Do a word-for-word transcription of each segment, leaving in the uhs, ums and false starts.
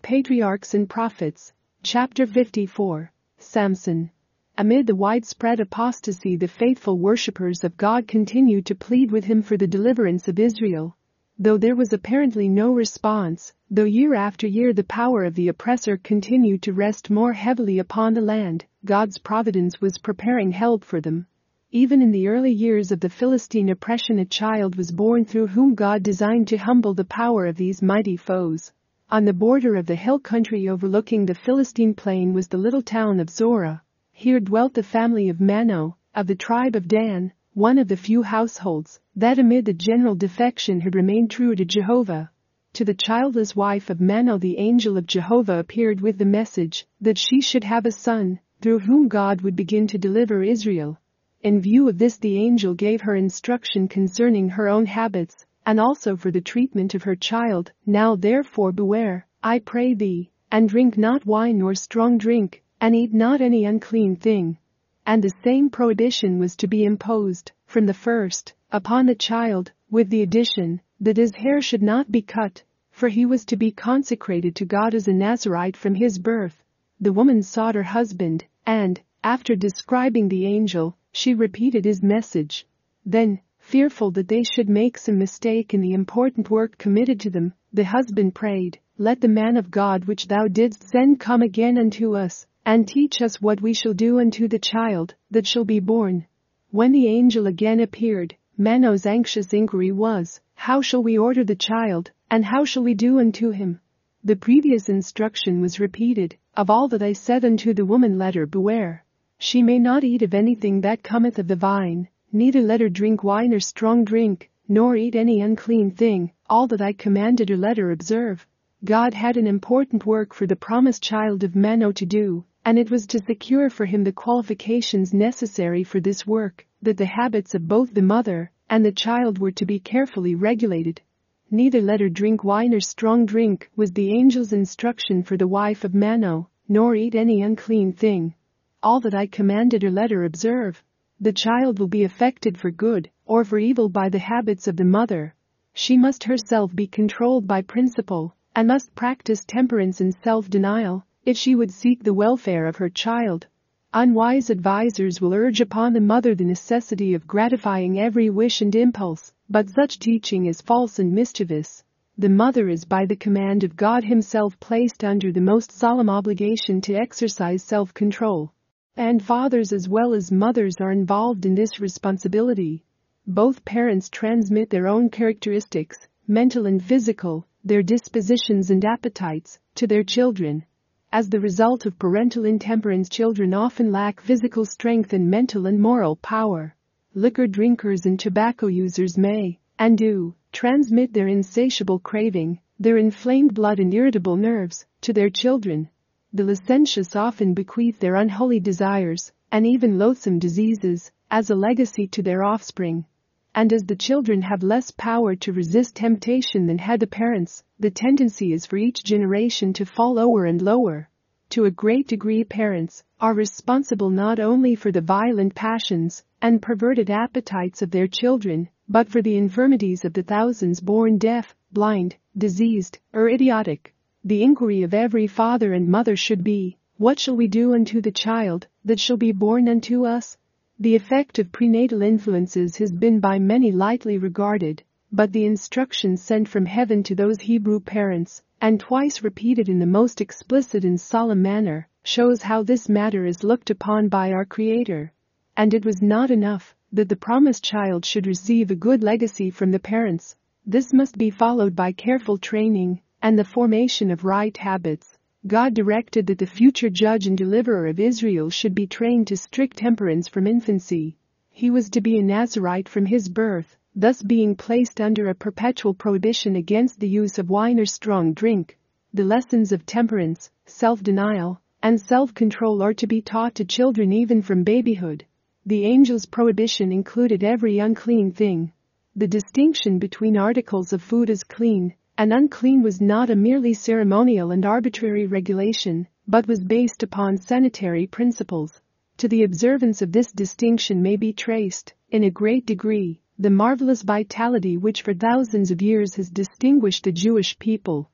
Patriarchs and Prophets, Chapter fifty-four. Samson. Amid the widespread apostasy, the faithful worshippers of God continued to plead with him for the deliverance of Israel. Though there was apparently no response, though year after year the power of the oppressor continued to rest more heavily upon the land, God's providence was preparing help for them. Even in the early years of the Philistine oppression, a child was born through whom God designed to humble the power of these mighty foes. On the border of the hill country overlooking the Philistine plain was the little town of Zorah. Here dwelt the family of Manoah, of the tribe of Dan, one of the few households that amid the general defection had remained true to Jehovah. To the childless wife of Manoah the angel of Jehovah appeared with the message that she should have a son, through whom God would begin to deliver Israel. In view of this, the angel gave her instruction concerning her own habits, and also for the treatment of her child. Now therefore beware, I pray thee, and drink not wine nor strong drink, and eat not any unclean thing. And the same prohibition was to be imposed, from the first, upon the child, with the addition that his hair should not be cut, for he was to be consecrated to God as a Nazirite from his birth. The woman sought her husband, and, after describing the angel, she repeated his message. Then, fearful that they should make some mistake in the important work committed to them, the husband prayed, Let the man of God which thou didst send come again unto us, and teach us what we shall do unto the child that shall be born. When the angel again appeared, Manoah's anxious inquiry was, How shall we order the child, and how shall we do unto him? The previous instruction was repeated, Of all that I said unto the woman let her beware. She may not eat of anything that cometh of the vine, neither let her drink wine or strong drink, nor eat any unclean thing. All that I commanded her let her observe. God had an important work for the promised child of Manoah to do, and it was to secure for him the qualifications necessary for this work, that the habits of both the mother and the child were to be carefully regulated. Neither let her drink wine or strong drink was the angel's instruction for the wife of Manoah, nor eat any unclean thing. All that I commanded her let her observe. The child will be affected for good or for evil by the habits of the mother. She must herself be controlled by principle, and must practice temperance and self-denial, if she would seek the welfare of her child. Unwise advisers will urge upon the mother the necessity of gratifying every wish and impulse, but such teaching is false and mischievous. The mother is by the command of God himself placed under the most solemn obligation to exercise self-control. And fathers as well as mothers are involved in this responsibility. Both parents transmit their own characteristics, mental and physical, their dispositions and appetites, to their children. As the result of parental intemperance, children often lack physical strength and mental and moral power. Liquor drinkers and tobacco users may, and do, transmit their insatiable craving, their inflamed blood and irritable nerves, to their children. The licentious often bequeath their unholy desires, and even loathsome diseases, as a legacy to their offspring. And as the children have less power to resist temptation than had the parents, the tendency is for each generation to fall lower and lower. To a great degree, parents are responsible not only for the violent passions and perverted appetites of their children, but for the infirmities of the thousands born deaf, blind, diseased, or idiotic. The inquiry of every father and mother should be, What shall we do unto the child that shall be born unto us? The effect of prenatal influences has been by many lightly regarded, but the instruction sent from heaven to those Hebrew parents, and twice repeated in the most explicit and solemn manner, shows how this matter is looked upon by our Creator. And it was not enough that the promised child should receive a good legacy from the parents. This must be followed by careful training and the formation of right habits. God directed that the future judge and deliverer of Israel should be trained to strict temperance from infancy. He was to be a Nazirite from his birth, thus being placed under a perpetual prohibition against the use of wine or strong drink. The lessons of temperance, self-denial, and self-control are to be taught to children even from babyhood. The angel's prohibition included every unclean thing. The distinction between articles of food as clean and unclean was not a merely ceremonial and arbitrary regulation, but was based upon sanitary principles. To the observance of this distinction may be traced, in a great degree, the marvelous vitality which for thousands of years has distinguished the Jewish people.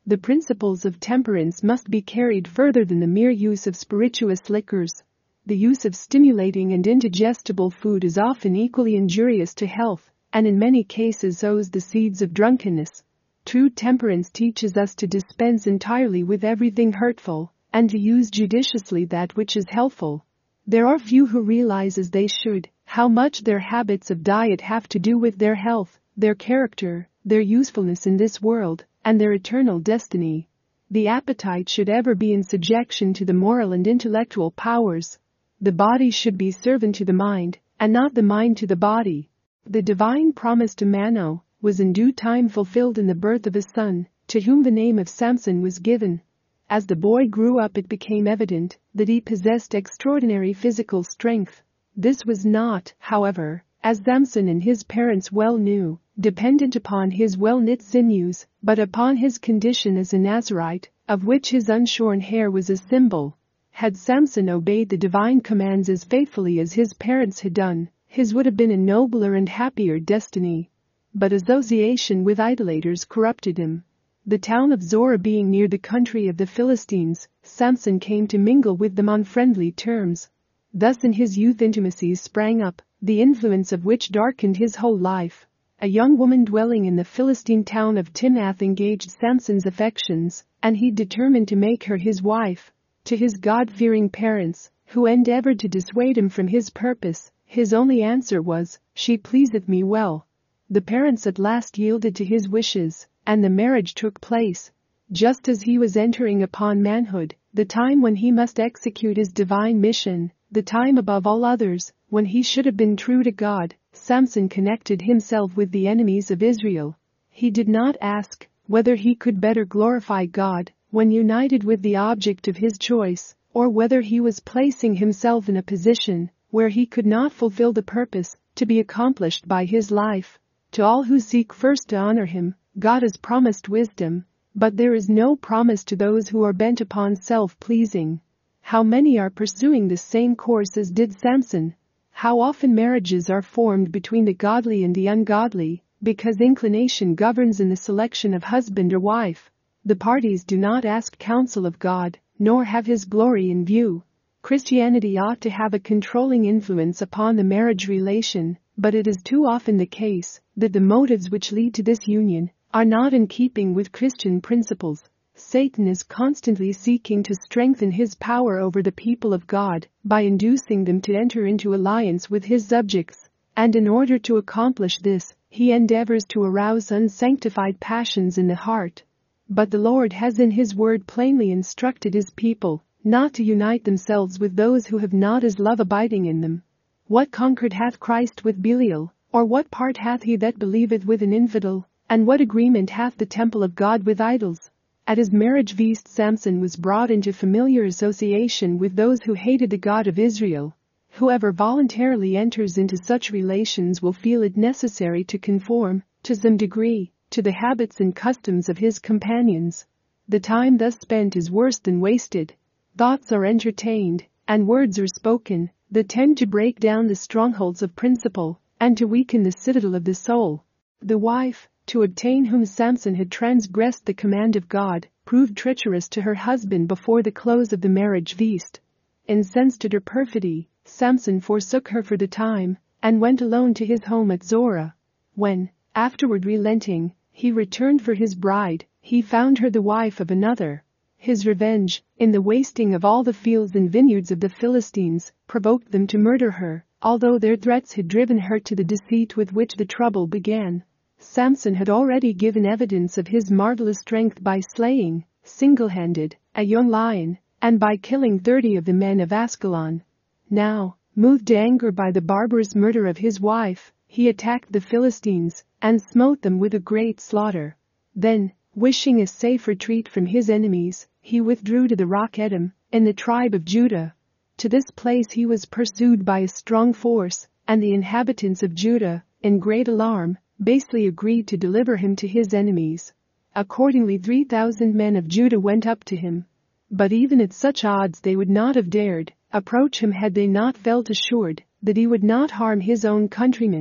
The principles of temperance must be carried further than the mere use of spirituous liquors. The use of stimulating and indigestible food is often equally injurious to health, and in many cases sows the seeds of drunkenness. True temperance teaches us to dispense entirely with everything hurtful, and to use judiciously that which is healthful. There are few who realize as they should how much their habits of diet have to do with their health, their character, their usefulness in this world, and their eternal destiny. The appetite should ever be in subjection to the moral and intellectual powers. The body should be servant to the mind, and not the mind to the body. The divine promise to Manoah was in due time fulfilled in the birth of a son, to whom the name of Samson was given. As the boy grew up, it became evident that he possessed extraordinary physical strength. This was not, however, as Samson and his parents well knew, dependent upon his well-knit sinews, but upon his condition as a Nazirite, of which his unshorn hair was a symbol. Had Samson obeyed the divine commands as faithfully as his parents had done, his would have been a nobler and happier destiny. But association with idolaters corrupted him. The town of Zorah being near the country of the Philistines, Samson came to mingle with them on friendly terms. Thus in his youth intimacies sprang up, the influence of which darkened his whole life. A young woman dwelling in the Philistine town of Timnath engaged Samson's affections, and he determined to make her his wife. To his God-fearing parents, who endeavored to dissuade him from his purpose, his only answer was, "She pleaseth me well." The parents at last yielded to his wishes, and the marriage took place. Just as he was entering upon manhood, the time when he must execute his divine mission, the time above all others, when he should have been true to God, Samson connected himself with the enemies of Israel. He did not ask whether he could better glorify God when united with the object of his choice, or whether he was placing himself in a position where he could not fulfill the purpose to be accomplished by his life. To all who seek first to honor him, God has promised wisdom, but there is no promise to those who are bent upon self-pleasing. How many are pursuing the same course as did Samson? How often marriages are formed between the godly and the ungodly, because inclination governs in the selection of husband or wife. The parties do not ask counsel of God, nor have His glory in view. Christianity ought to have a controlling influence upon the marriage relation, but it is too often the case that the motives which lead to this union are not in keeping with Christian principles. Satan is constantly seeking to strengthen his power over the people of God by inducing them to enter into alliance with his subjects, and in order to accomplish this, he endeavors to arouse unsanctified passions in the heart. But the Lord has in His word plainly instructed His people not to unite themselves with those who have not His love abiding in them. What concord hath Christ with Belial, or what part hath he that believeth with an infidel, and what agreement hath the temple of God with idols? At his marriage feast Samson was brought into familiar association with those who hated the God of Israel. Whoever voluntarily enters into such relations will feel it necessary to conform, to some degree, to the habits and customs of his companions. The time thus spent is worse than wasted. Thoughts are entertained, and words are spoken, that tend to break down the strongholds of principle, and to weaken the citadel of the soul. The wife, to obtain whom Samson had transgressed the command of God, proved treacherous to her husband before the close of the marriage feast. Incensed at her perfidy, Samson forsook her for the time, and went alone to his home at Zorah. When, afterward relenting, he returned for his bride, he found her the wife of another. His revenge, in the wasting of all the fields and vineyards of the Philistines, provoked them to murder her, although their threats had driven her to the deceit with which the trouble began. Samson had already given evidence of his marvelous strength by slaying, single-handed, a young lion, and by killing thirty of the men of Askelon. Now, moved to anger by the barbarous murder of his wife, he attacked the Philistines and smote them with a great slaughter. Then, wishing a safe retreat from his enemies, he withdrew to the rock Edom, in the tribe of Judah. To this place he was pursued by a strong force, and the inhabitants of Judah, in great alarm, basely agreed to deliver him to his enemies. Accordingly three thousand men of Judah went up to him. But even at such odds they would not have dared approach him had they not felt assured that he would not harm his own countrymen.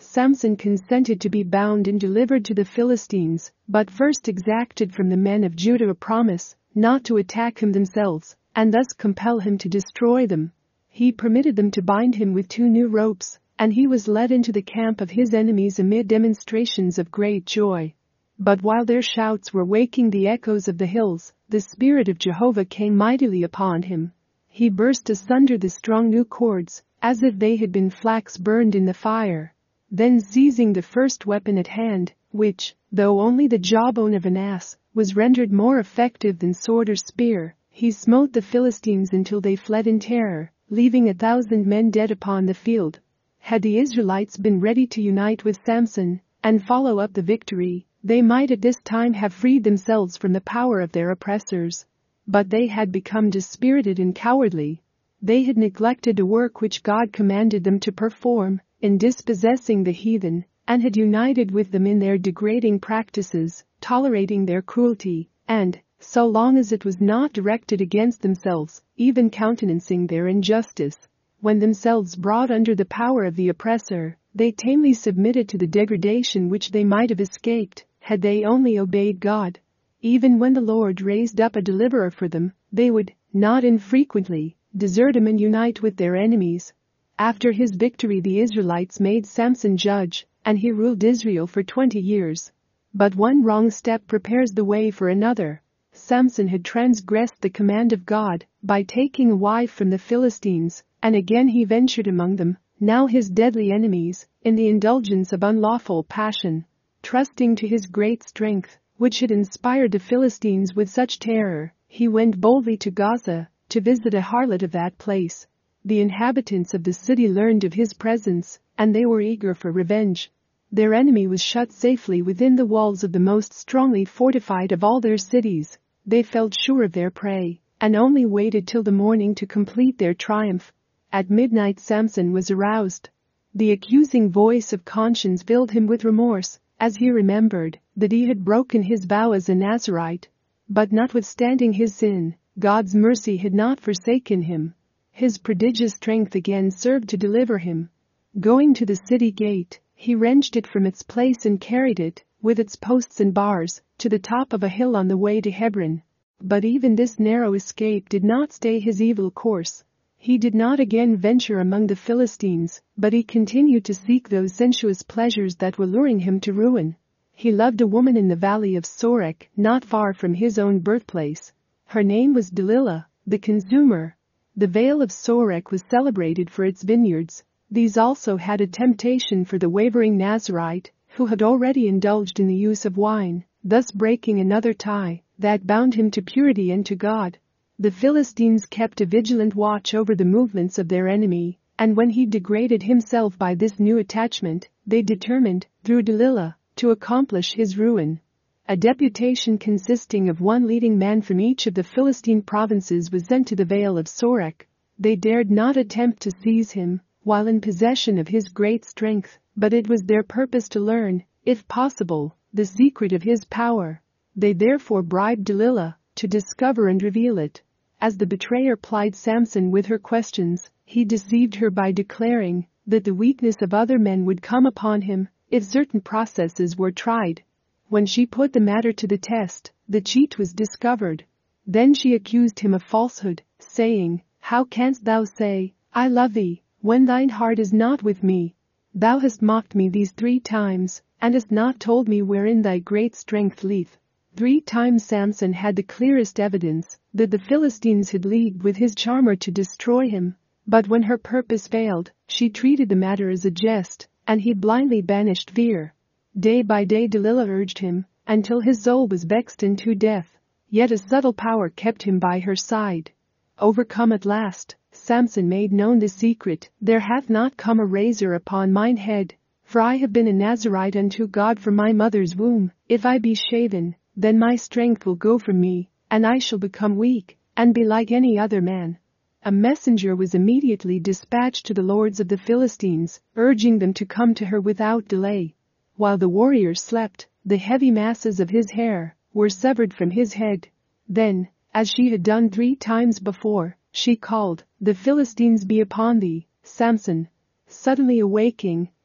Samson consented to be bound and delivered to the Philistines, but first exacted from the men of Judah a promise not to attack him themselves, and thus compel him to destroy them. He permitted them to bind him with two new ropes, and he was led into the camp of his enemies amid demonstrations of great joy. But while their shouts were waking the echoes of the hills, the Spirit of Jehovah came mightily upon him. He burst asunder the strong new cords, as if they had been flax burned in the fire. Then seizing the first weapon at hand, which, though only the jawbone of an ass, was rendered more effective than sword or spear, he smote the Philistines until they fled in terror, leaving a thousand men dead upon the field. Had the Israelites been ready to unite with Samson and follow up the victory, they might at this time have freed themselves from the power of their oppressors. But they had become dispirited and cowardly. They had neglected a work which God commanded them to perform in dispossessing the heathen, and had united with them in their degrading practices, tolerating their cruelty, and, so long as it was not directed against themselves, even countenancing their injustice. When themselves brought under the power of the oppressor, they tamely submitted to the degradation which they might have escaped, had they only obeyed God. Even when the Lord raised up a deliverer for them, they would, not infrequently, desert him and unite with their enemies. After his victory, the Israelites made Samson judge, and he ruled Israel for twenty years. But one wrong step prepares the way for another. Samson had transgressed the command of God by taking a wife from the Philistines, and again he ventured among them, now his deadly enemies, in the indulgence of unlawful passion. Trusting to his great strength, which had inspired the Philistines with such terror, he went boldly to Gaza to visit a harlot of that place. The inhabitants of the city learned of his presence, and they were eager for revenge. Their enemy was shut safely within the walls of the most strongly fortified of all their cities. They felt sure of their prey, and only waited till the morning to complete their triumph. At midnight Samson was aroused. The accusing voice of conscience filled him with remorse, as he remembered that he had broken his vow as a Nazirite. But notwithstanding his sin, God's mercy had not forsaken him. His prodigious strength again served to deliver him. Going to the city gate, he wrenched it from its place and carried it, with its posts and bars, to the top of a hill on the way to Hebron. But even this narrow escape did not stay his evil course. He did not again venture among the Philistines, but he continued to seek those sensuous pleasures that were luring him to ruin. He loved a woman in the valley of Sorek, not far from his own birthplace. Her name was Delilah, the consumer. The Vale of Sorek was celebrated for its vineyards. These also had a temptation for the wavering Nazirite, who had already indulged in the use of wine, thus breaking another tie that bound him to purity and to God. The Philistines kept a vigilant watch over the movements of their enemy, and when he degraded himself by this new attachment, they determined, through Delilah, to accomplish his ruin. A deputation consisting of one leading man from each of the Philistine provinces was sent to the Vale of Sorek. They dared not attempt to seize him while in possession of his great strength, but it was their purpose to learn, if possible, the secret of his power. They therefore bribed Delilah to discover and reveal it. As the betrayer plied Samson with her questions, he deceived her by declaring that the weakness of other men would come upon him if certain processes were tried. When she put the matter to the test, the cheat was discovered. Then she accused him of falsehood, saying, "How canst thou say, 'I love thee,' when thine heart is not with me? Thou hast mocked me these three times, and hast not told me wherein thy great strength lieth." Three times Samson had the clearest evidence that the Philistines had leagued with his charmer to destroy him. But when her purpose failed, she treated the matter as a jest, and he blindly banished fear. Day by day Delilah urged him, until his soul was vexed unto death. Yet a subtle power kept him by her side. Overcome at last, Samson made known the secret. "There hath not come a razor upon mine head, for I have been a Nazirite unto God from my mother's womb. If I be shaven, then my strength will go from me, and I shall become weak, and be like any other man." A messenger was immediately dispatched to the lords of the Philistines, urging them to come to her without delay. While the warrior slept, the heavy masses of his hair were severed from his head. Then, as she had done three times before, she called, "The Philistines be upon thee, Samson." Suddenly awaking,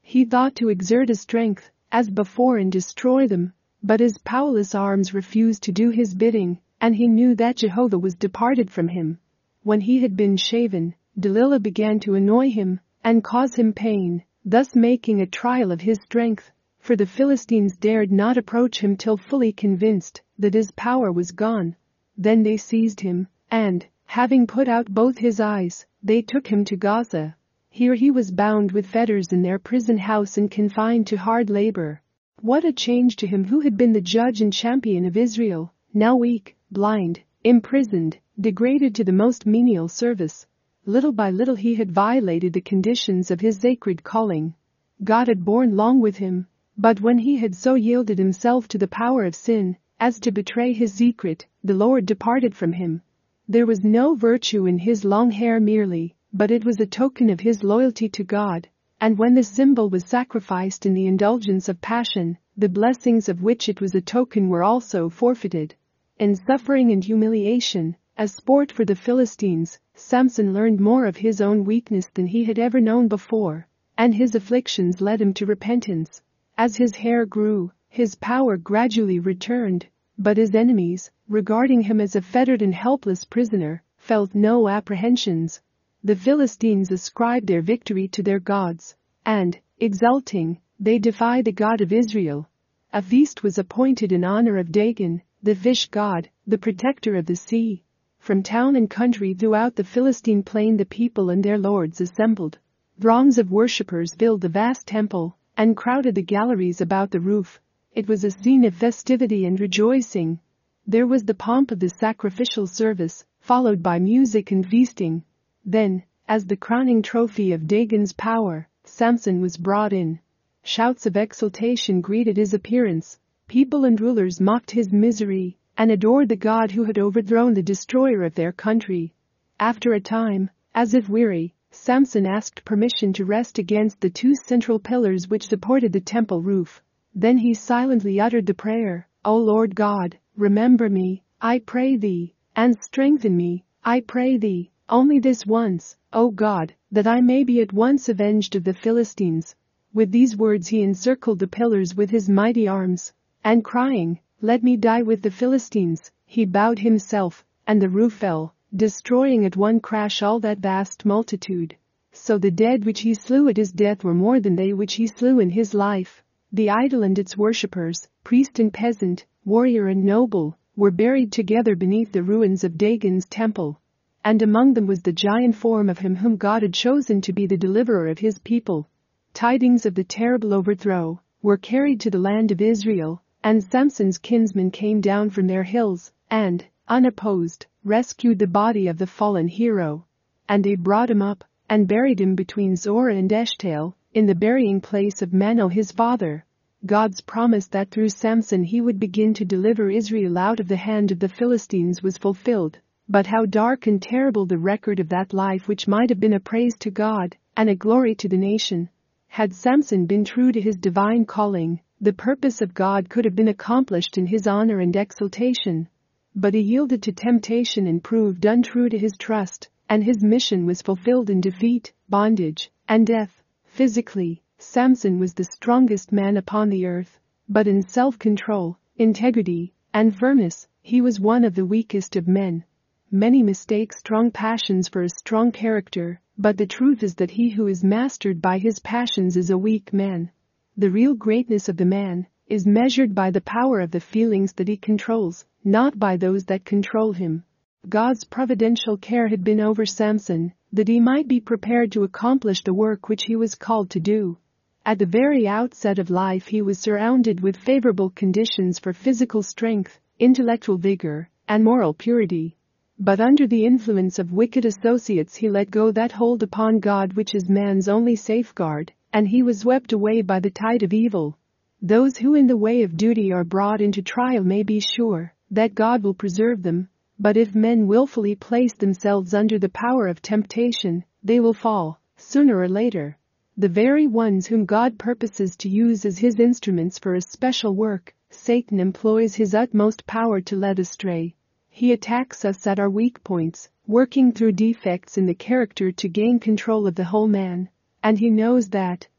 He thought to exert his strength, as before, and destroy them, but his powerless arms refused to do his bidding, and he knew that Jehovah was departed from him. When he had been shaven, Delilah began to annoy him and cause him pain, thus making a trial of his strength, for the Philistines dared not approach him till fully convinced that his power was gone. Then they seized him, and, having put out both his eyes, they took him to Gaza. Here he was bound with fetters in their prison house and confined to hard labor. What a change to him who had been the judge and champion of Israel, now weak, blind, imprisoned, degraded to the most menial service. Little by little he had violated the conditions of his sacred calling. God had borne long with him, but when he had so yielded himself to the power of sin as to betray his secret, the Lord departed from him. There was no virtue in his long hair merely, but it was a token of his loyalty to God, and when the symbol was sacrificed in the indulgence of passion, the blessings of which it was a token were also forfeited. In suffering and humiliation, as sport for the Philistines, Samson learned more of his own weakness than he had ever known before, and his afflictions led him to repentance. As his hair grew, his power gradually returned, but his enemies, regarding him as a fettered and helpless prisoner, felt no apprehensions. The Philistines ascribed their victory to their gods, and, exulting, they defied the God of Israel. A feast was appointed in honor of Dagon, the fish god, the protector of the sea. From town and country throughout the Philistine plain the people and their lords assembled. Throngs of worshippers filled the vast temple and crowded the galleries about the roof. It was a scene of festivity and rejoicing. There was the pomp of the sacrificial service, followed by music and feasting. Then, as the crowning trophy of Dagon's power, Samson was brought in. Shouts of exultation greeted his appearance. People and rulers mocked his misery and adored the God who had overthrown the destroyer of their country. After a time, as if weary, Samson asked permission to rest against the two central pillars which supported the temple roof. Then he silently uttered the prayer, "O Lord God, remember me, I pray thee, and strengthen me, I pray thee, only this once, O God, that I may be at once avenged of the Philistines." With these words he encircled the pillars with his mighty arms, and crying, "Let me die with the Philistines," he bowed himself, and the roof fell, destroying at one crash all that vast multitude. So the dead which he slew at his death were more than they which he slew in his life. The idol and its worshippers, priest and peasant, warrior and noble, were buried together beneath the ruins of Dagon's temple. And among them was the giant form of him whom God had chosen to be the deliverer of his people. Tidings of the terrible overthrow were carried to the land of Israel, and Samson's kinsmen came down from their hills, and, unopposed, rescued the body of the fallen hero. And they brought him up, and buried him between Zorah and Eshtaol, in the burying place of Manoah his father. God's promise that through Samson he would begin to deliver Israel out of the hand of the Philistines was fulfilled. But how dark and terrible the record of that life which might have been a praise to God, and a glory to the nation. Had Samson been true to his divine calling, the purpose of God could have been accomplished in his honor and exaltation. But he yielded to temptation and proved untrue to his trust, and his mission was fulfilled in defeat, bondage, and death. Physically, Samson was the strongest man upon the earth, but in self-control, integrity, and firmness, he was one of the weakest of men. Many mistake strong passions for a strong character, but the truth is that he who is mastered by his passions is a weak man. The real greatness of the man is measured by the power of the feelings that he controls, not by those that control him. God's providential care had been over Samson, that he might be prepared to accomplish the work which he was called to do. At the very outset of life he was surrounded with favorable conditions for physical strength, intellectual vigor, and moral purity. But under the influence of wicked associates he let go that hold upon God which is man's only safeguard, and he was swept away by the tide of evil. Those who in the way of duty are brought into trial may be sure that God will preserve them, but if men willfully place themselves under the power of temptation, they will fall, sooner or later. The very ones whom God purposes to use as his instruments for a special work, Satan employs his utmost power to lead astray. He attacks us at our weak points, working through defects in the character to gain control of the whole man. And he knows that,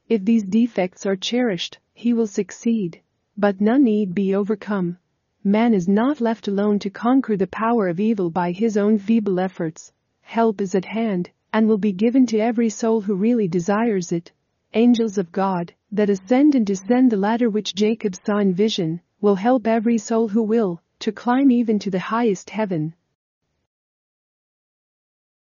If these defects are cherished, he will succeed. But none need be overcome. Man is not left alone to conquer the power of evil by his own feeble efforts. Help is at hand and will be given to every soul who really desires it. Angels of God, that ascend and descend the ladder which Jacob saw in vision, will help every soul who will, to climb even to the highest heaven.